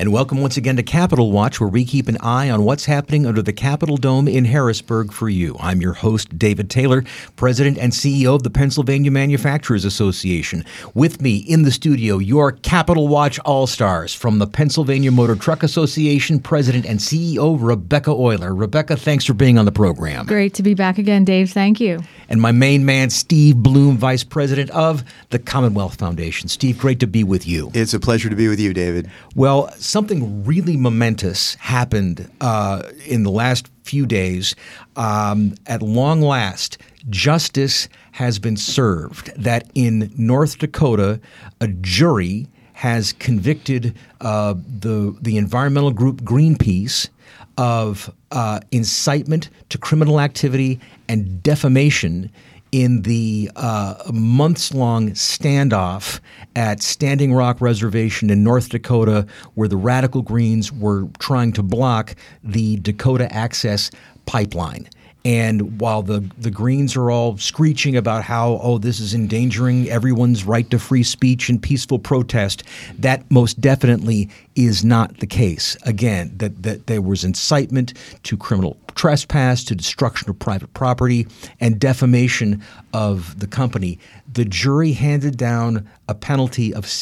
And welcome once again to Capitol Watch, where we keep an eye on what's happening under the Capitol Dome in Harrisburg for you. I'm your host, David Taylor, President and CEO of the Pennsylvania Manufacturers Association. With me in the studio, your Capitol Watch All-Stars from the Pennsylvania Motor Truck Association, President and CEO Rebecca Euler. Rebecca, thanks for being on the program. Great to be back again, Dave. Thank you. And my main man, Steve Bloom, Vice President of the Commonwealth Foundation. Steve, great to be with you. It's a pleasure to be with you, David. Well, something really momentous happened in the last few days. At long last, justice has been served that in North Dakota, a jury has convicted the environmental group Greenpeace of incitement to criminal activity and defamation in the months-long standoff at Standing Rock Reservation in North Dakota, where the Radical Greens were trying to block the Dakota Access Pipeline. And while the Greens are all screeching about how, this is endangering everyone's right to free speech and peaceful protest, that most definitely is not the case. Again, that there was incitement to criminal trespass, to destruction of private property, and defamation of the company. The jury handed down a penalty of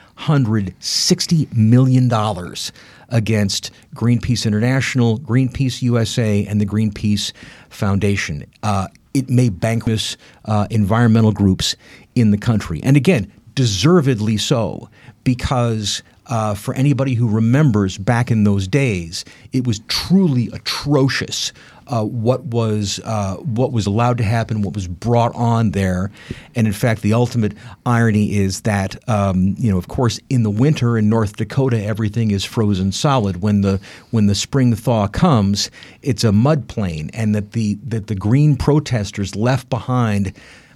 $660 million against Greenpeace International, Greenpeace USA, and the Greenpeace Foundation. It may bankrupt environmental groups in the country. And again, deservedly so, because for anybody who remembers back in those days, it was truly atrocious what was allowed to happen, what was brought on there. And in fact, the ultimate irony is that, of course, in the winter in North Dakota, everything is frozen solid. When the spring thaw comes, it's a mud plain, and that the green protesters left behind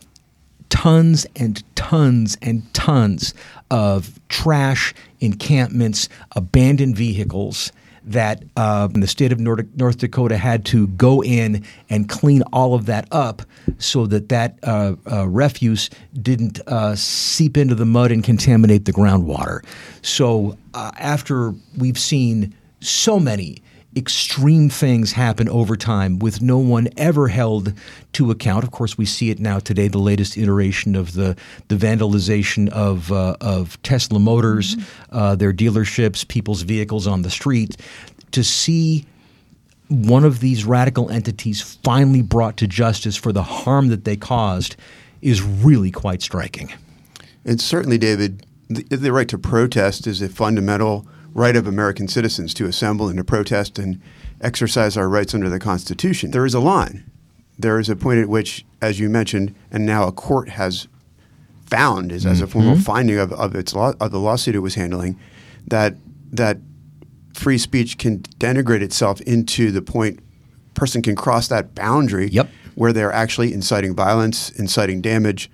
tons and tons and tons of trash, encampments, abandoned vehicles that the state of North Dakota had to go in and clean all of that up so that refuse didn't seep into the mud and contaminate the groundwater. So after we've seen so many extreme things happen over time with no one ever held to account. Of course, we see it now today, the latest iteration of the vandalization of Tesla Motors, their dealerships, people's vehicles on the street. To see one of these radical entities finally brought to justice for the harm that they caused is really quite striking. And certainly, David, the right to protest is a fundamental right of American citizens to assemble and to protest and exercise our rights under the Constitution. There is a line. There is a point at which, as you mentioned, and now a court has found, as a formal finding of the lawsuit it was handling, that free speech can denigrate itself into the point person can cross that boundary where they're actually inciting violence, inciting damage,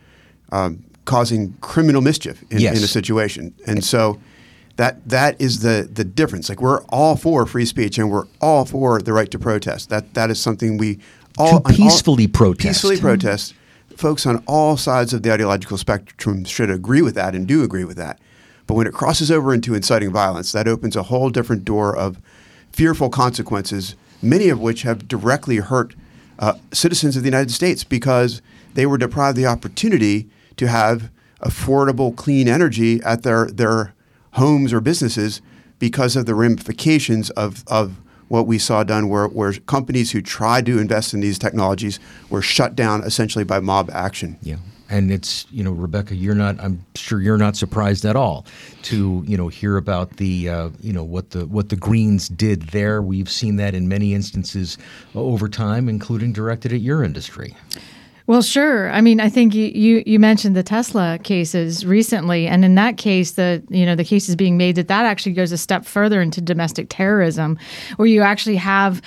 causing criminal mischief in a situation. And so that is the difference. Like, we're all for free speech and we're all for the right to protest. That is something we all peacefully protest. Folks on all sides of the ideological spectrum should agree with that and do agree with that. But when it crosses over into inciting violence, that opens a whole different door of fearful consequences, many of which have directly hurt citizens of the United States because they were deprived the opportunity to have affordable, clean energy at their homes or businesses because of the ramifications of what we saw done where companies who tried to invest in these technologies were shut down essentially by mob action. Yeah. And it's, Rebecca, I'm sure you're not surprised at all to, hear about the, what the Greens did there. We've seen that in many instances over time, including directed at your industry. Well, sure. I mean, I think you mentioned the Tesla cases recently, and in that case, the case is being made that actually goes a step further into domestic terrorism, where you actually have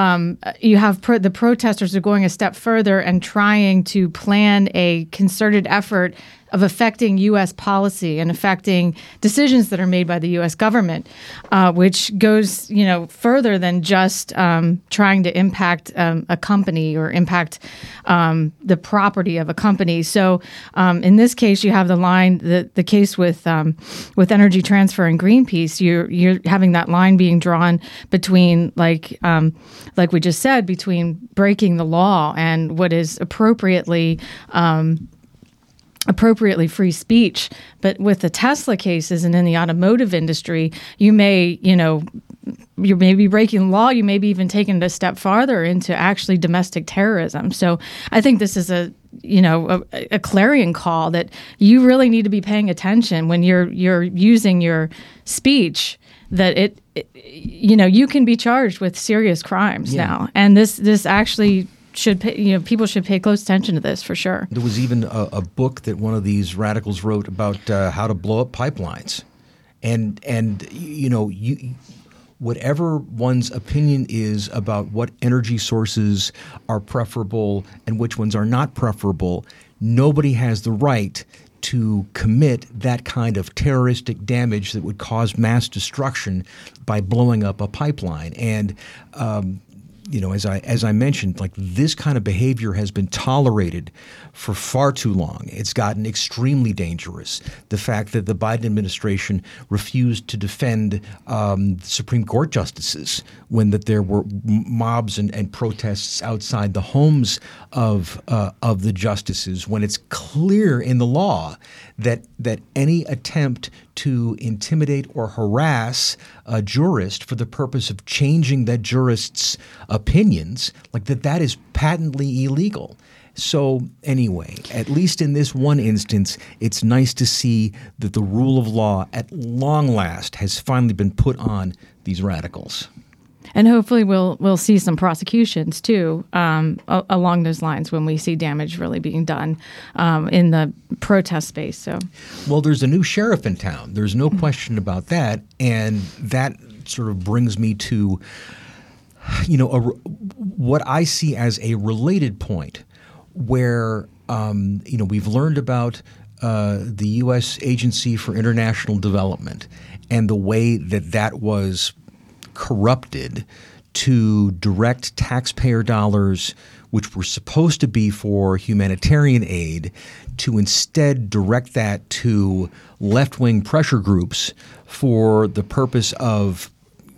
the protesters are going a step further and trying to plan a concerted effort affecting U.S. policy and affecting decisions that are made by the U.S. government, which goes, further than just trying to impact a company or impact the property of a company. So in this case, you have the line, the case with Energy Transfer and Greenpeace. You're having that line being drawn between, like we just said, between breaking the law and what is appropriately free speech. But with the Tesla cases and in the automotive industry, you may be breaking the law. You may be even taking it a step farther into actually domestic terrorism. So I think this is a clarion call that you really need to be paying attention when you're using your speech, that you can be charged with serious crimes now. And this actually should pay, people should pay close attention to this for sure. There was even a book that one of these radicals wrote about how to blow up pipelines, and whatever one's opinion is about what energy sources are preferable and which ones are not preferable, nobody has the right to commit that kind of terroristic damage that would cause mass destruction by blowing up a pipeline. And as I mentioned, like, this kind of behavior has been tolerated for far too long. It's gotten extremely dangerous. The fact that the Biden administration refused to defend Supreme Court justices when there were mobs and protests outside the homes of the justices, when it's clear in the law that any attempt to intimidate or harass a jurist for the purpose of changing that jurist's opinions, like that is patently illegal. So anyway, at least in this one instance, it's nice to see that the rule of law at long last has finally been put on these radicals. And hopefully we'll see some prosecutions too along those lines when we see damage really being done in the protest space. So, well, there's a new sheriff in town. There's no question about that, and that sort of brings me to what I see as a related point, where we've learned about the U.S. Agency for International Development and the way that was corrupted to direct taxpayer dollars, which were supposed to be for humanitarian aid, to instead direct that to left-wing pressure groups for the purpose of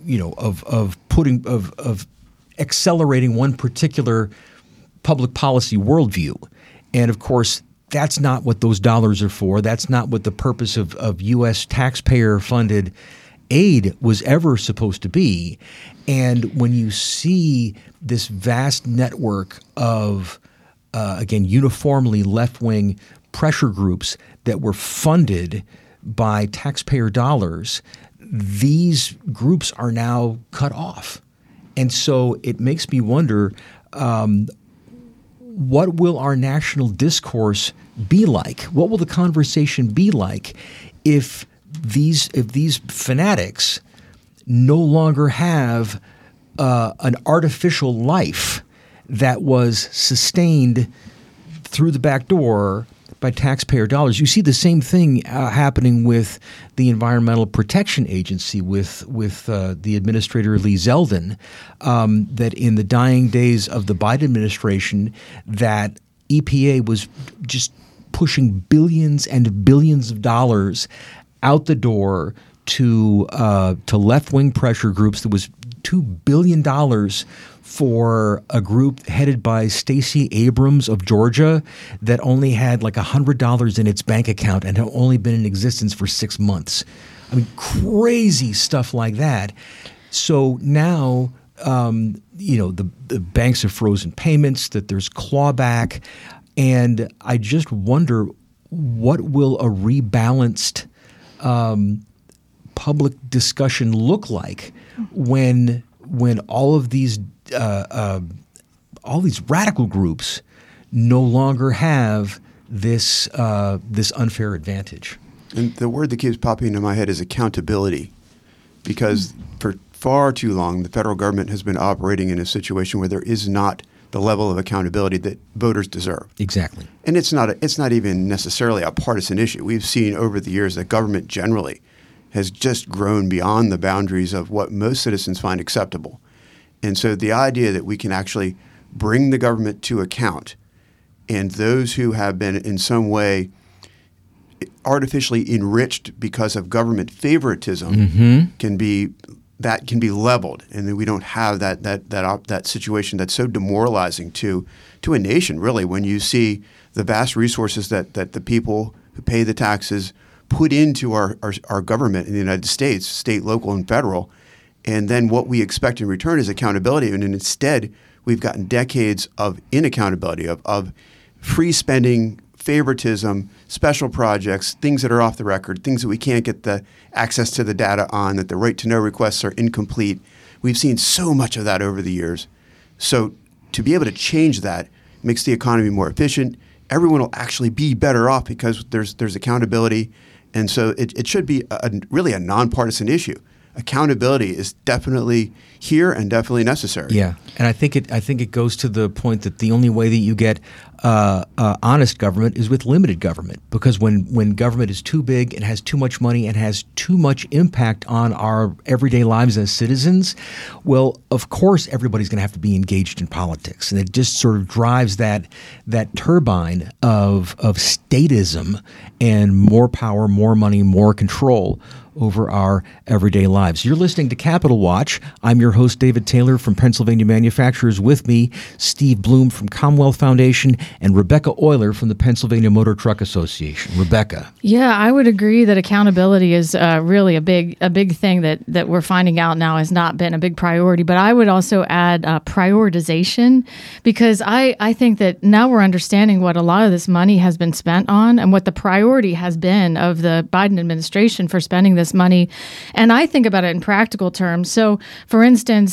accelerating one particular public policy worldview. And of course, that's not what those dollars are for. That's not what the purpose of U.S. taxpayer-funded aid was ever supposed to be. And when you see this vast network of, uniformly left-wing pressure groups that were funded by taxpayer dollars, these groups are now cut off. And so it makes me wonder, what will our national discourse be like? What will the conversation be like if these fanatics no longer have an artificial life that was sustained through the back door by taxpayer dollars? You see the same thing happening with the Environmental Protection Agency with the administrator Lee Zeldin, that in the dying days of the Biden administration, that EPA was just pushing billions and billions of dollars out the door to left-wing pressure groups. There was $2 billion for a group headed by Stacey Abrams of Georgia that only had like $100 in its bank account and had only been in existence for 6 months. I mean, crazy stuff like that. So now, the banks have frozen payments, that there's clawback. And I just wonder, what will a rebalanced public discussion look like when all of these radical groups no longer have this unfair advantage? And the word that keeps popping into my head is accountability, because for far too long the federal government has been operating in a situation where there is not the level of accountability that voters deserve. Exactly. And it's not even necessarily a partisan issue. We've seen over the years that government generally has just grown beyond the boundaries of what most citizens find acceptable. And so the idea that we can actually bring the government to account, and those who have been in some way artificially enriched because of government favoritism can be leveled, and then we don't have that situation that's so demoralizing to a nation, really, when you see the vast resources that the people who pay the taxes put into our government in the United States, state, local, and federal, and then what we expect in return is accountability, and instead we've gotten decades of inaccountability, of free spending, favoritism, special projects, things that are off the record, things that we can't get the access to the data on, that the right-to-know requests are incomplete. We've seen so much of that over the years. So to be able to change that makes the economy more efficient. Everyone will actually be better off because there's accountability. And so it should be really a nonpartisan issue. Accountability is definitely here and definitely necessary. Yeah, and I think it goes to the point that the only way that you get honest government is with limited government, because when government is too big and has too much money and has too much impact on our everyday lives as citizens, well, of course everybody's going to have to be engaged in politics, and it just sort of drives that turbine of statism and more power, more money, more control over our everyday lives. You're listening to Capital Watch. I'm your host, David Taylor from Pennsylvania Manufacturers. With me, Steve Bloom from Commonwealth Foundation and Rebecca Euler from the Pennsylvania Motor Truck Association. Rebecca. Yeah, I would agree that accountability is really a big thing that we're finding out now has not been a big priority. But I would also add prioritization, because I think that now we're understanding what a lot of this money has been spent on and what the priority has been of the Biden administration for spending this money. And I think about it in practical terms. So, for instance,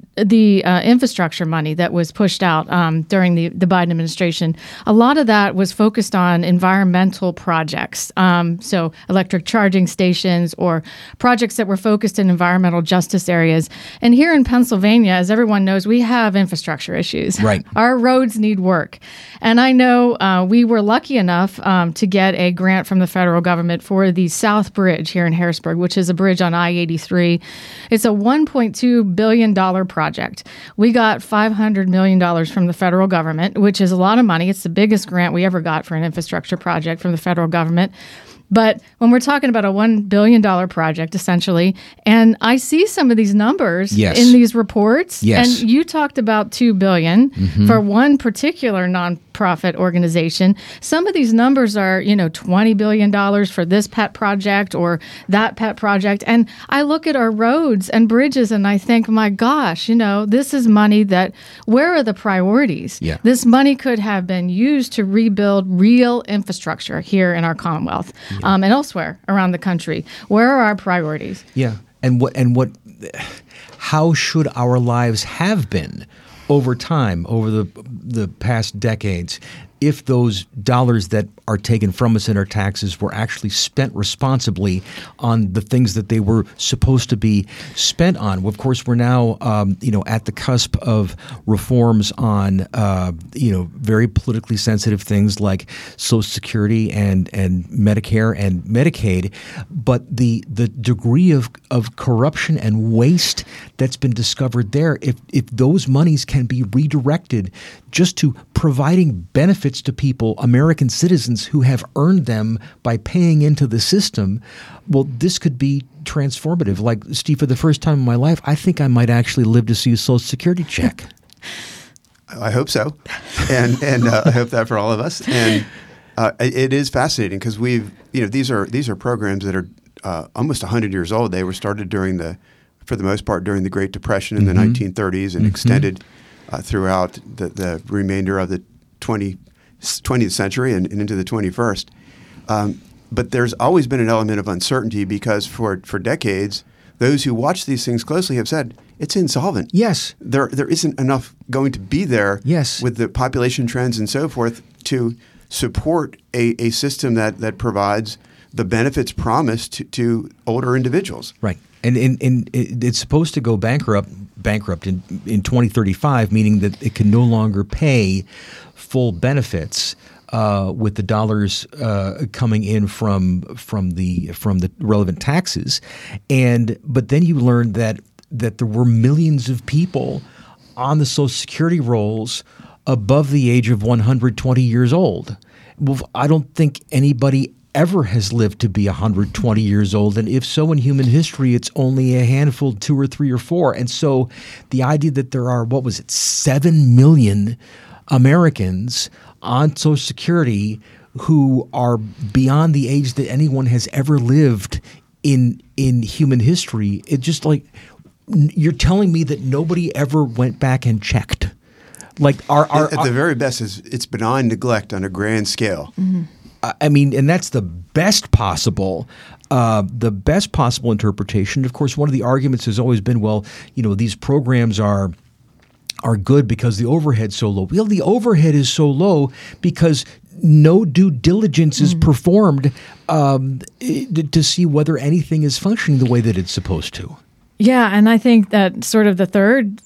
the infrastructure money that was pushed out during the Biden administration, a lot of that was focused on environmental projects. So electric charging stations or projects that were focused in environmental justice areas. And here in Pennsylvania, as everyone knows, we have infrastructure issues. Right. Our roads need work. And I know we were lucky enough to get a grant from the federal government for the South Bridge here in Harrisburg, which is a bridge on I-83. It's a $1.2 billion project. We got $500 million from the federal government, which is a lot of money. It's the biggest grant we ever got for an infrastructure project from the federal government. But when we're talking about a $1 billion project, essentially, and I see some of these numbers in these reports, and you talked about $2 billion for one particular nonprofit organization. Some of these numbers are, $20 billion for this pet project or that pet project. And I look at our roads and bridges and I think, my gosh, this is money where are the priorities? Yeah. This money could have been used to rebuild real infrastructure here in our Commonwealth. And elsewhere around the country. Where are our priorities? Yeah. And how should our lives have been over time, over the past decades, if those dollars that are taken from us in our taxes were actually spent responsibly on the things that they were supposed to be spent on? Of course, we're now, at the cusp of reforms on, very politically sensitive things like Social Security and Medicare and Medicaid. But the degree of corruption and waste that's been discovered there, if those monies can be redirected just to providing benefits to people, American citizens who have earned them by paying into the system, well, this could be transformative. Like, Steve, for the first time in my life, I think I might actually live to see a Social Security check. I hope so. And I hope that for all of us. And it is fascinating because these are programs that are almost 100 years old. They were started for the most part, during the Great Depression in the 1930s and extended throughout the remainder of the 20th century and into the 21st. But there's always been an element of uncertainty because for decades, those who watch these things closely have said it's insolvent. Yes. There isn't enough going to be there with the population trends and so forth to support a system that provides the benefits promised to older individuals. Right. And it's supposed to go bankrupt bankrupt in 2035, meaning that it can no longer pay full benefits with the dollars coming in from the relevant taxes. But then you learned that there were millions of people on the Social Security rolls above the age of 120 years old. Well, I don't think anybody ever has lived to be 120 years old. And if so, in human history, it's only a handful, 2 or 3 or 4. And so the idea that there are, 7 million Americans on Social Security who are beyond the age that anyone has ever lived in human history, it's just like you're telling me that nobody ever went back and checked. Like at the very best, it's benign neglect on a grand scale. Mm-hmm. I mean, and that's the best possible interpretation. Of course, one of the arguments has always been, well, these programs are good because the overhead's so low. Well, the overhead is so low because no due diligence is performed to see whether anything is functioning the way that it's supposed to. Yeah, and I think that sort of the third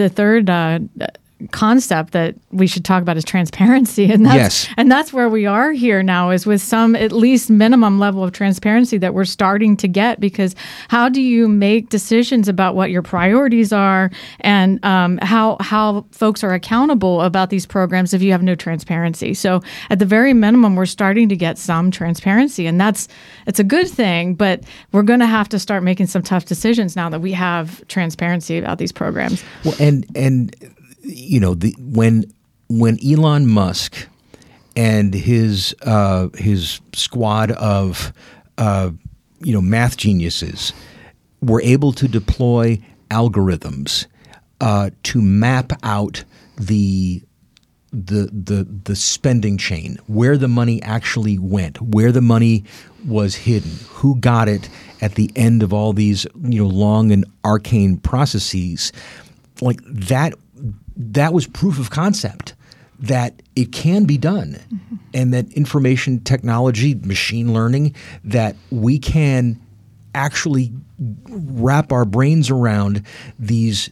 concept that we should talk about is transparency, and that's where we are here now, is with some at least minimum level of transparency that we're starting to get. Because how do you make decisions about what your priorities are and how folks are accountable about these programs if you have no transparency? So at the very minimum, we're starting to get some transparency, and it's a good thing. But we're going to have to start making some tough decisions now that we have transparency about these programs. Well, and when Elon Musk and his squad of math geniuses were able to deploy algorithms to map out the spending chain, where the money actually went, where the money was hidden, who got it at the end of all these long and arcane processes, like that was proof of concept that it can be done, and that information technology, machine learning, that we can actually wrap our brains around these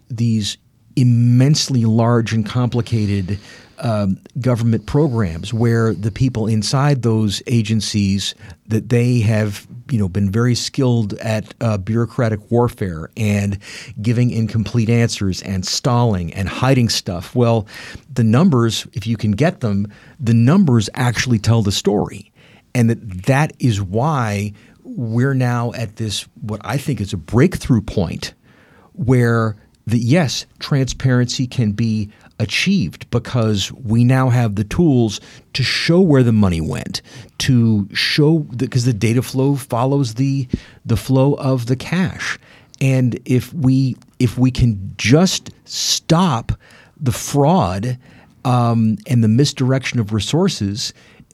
immensely large and complicated government programs, where the people inside those agencies, that they have been very skilled at bureaucratic warfare and giving incomplete answers and stalling and hiding stuff. Well, the numbers, if you can get them, the numbers actually tell the story. And that is why we're now at this, what I think is a breakthrough point, where yes, transparency can be achieved, because we now have the tools to show where the money went, to show because the data flow follows the flow of the cash. And if we can just stop the fraud and the misdirection of resources,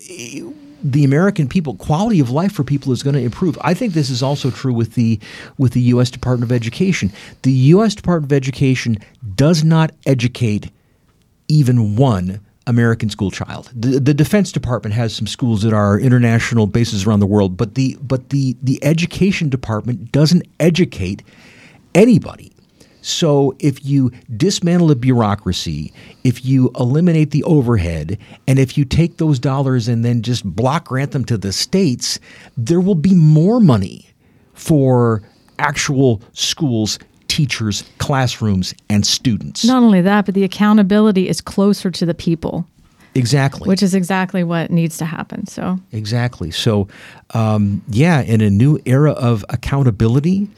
the American people, quality of life for people is going to improve. I think this is also true with the U.S. Department of Education. The U.S. Department of Education does not educate even one American school child. The Defense Department has some schools that are international bases around the world, but the Education Department doesn't educate anybody. So if you dismantle the bureaucracy, if you eliminate the overhead, and if you take those dollars and then just block grant them to the states, there will be more money for actual schools, teachers, classrooms, and students. Not only that, but the accountability is closer to the people. Exactly. Which is exactly what needs to happen. So exactly. So, in a new era of accountability,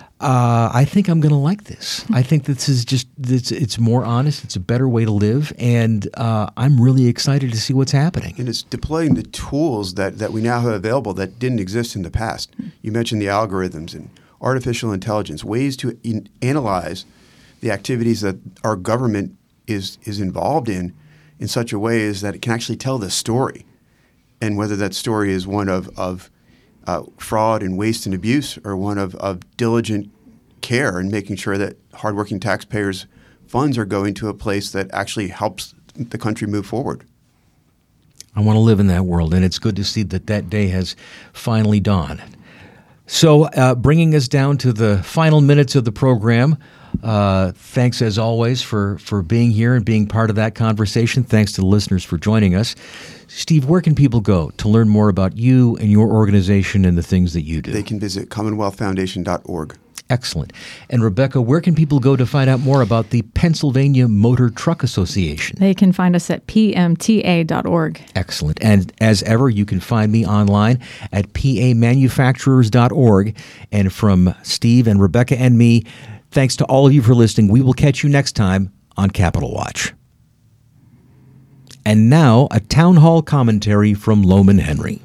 I think I'm going to like this. I think this is it's more honest. It's a better way to live. And I'm really excited to see what's happening. And it's deploying the tools that we now have available that didn't exist in the past. You mentioned the algorithms and artificial intelligence, ways to analyze the activities that our government is involved in such a way as that it can actually tell the story. And whether that story is one of fraud and waste and abuse, or one of diligent care and making sure that hardworking taxpayers' funds are going to a place that actually helps the country move forward. I want to live in that world, and it's good to see that day has finally dawned. So bringing us down to the final minutes of the program, Thanks, as always, for being here and being part of that conversation. Thanks to the listeners for joining us. Steve, where can people go to learn more about you and your organization and the things that you do? They can visit CommonwealthFoundation.org. Excellent. And Rebecca, where can people go to find out more about the Pennsylvania Motor Truck Association? They can find us at pmta.org. Excellent. And as ever, you can find me online at pamanufacturers.org. And from Steve and Rebecca and me, thanks to all of you for listening. We will catch you next time on Capital Watch. And now, a town hall commentary from Lohman Henry.